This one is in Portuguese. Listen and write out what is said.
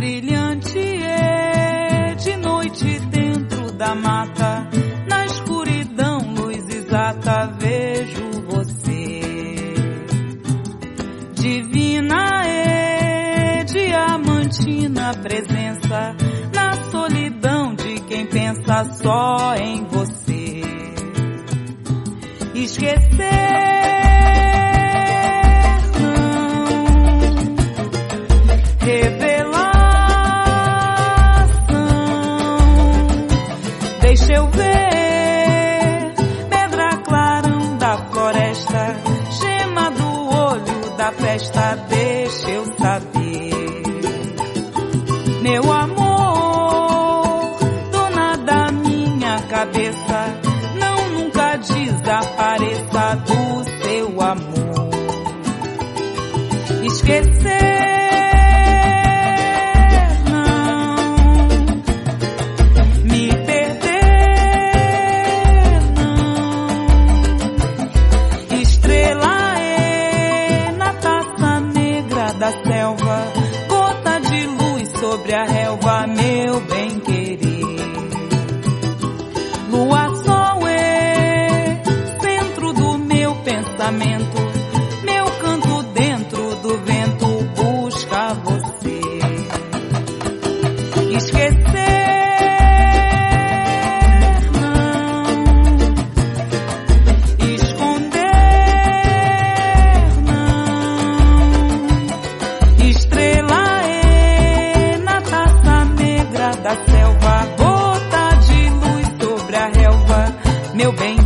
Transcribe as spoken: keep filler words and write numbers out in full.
brilhante é de noite dentro da mata, na escuridão, luz exata, vejo você. Divina é diamantina presença, na solidão de quem pensa só em você. Esquecer não, revelação, deixa eu ver, pedra clarão da floresta, gema do olho da festa, deixa eu saber. Meu amor, dona da minha cabeça, não nunca desapareça do seu amor. Esquecer não, me perder não. Estrela é na taça negra da selva, gota de luz sobre a relva, meu bem querer. Lua, sol é centro do meu pensamento, meu canto dentro do vento busca você. Esquecer não, esconder não. Estrela é na taça negra da selva, gota de luz sobre a relva, meu bem.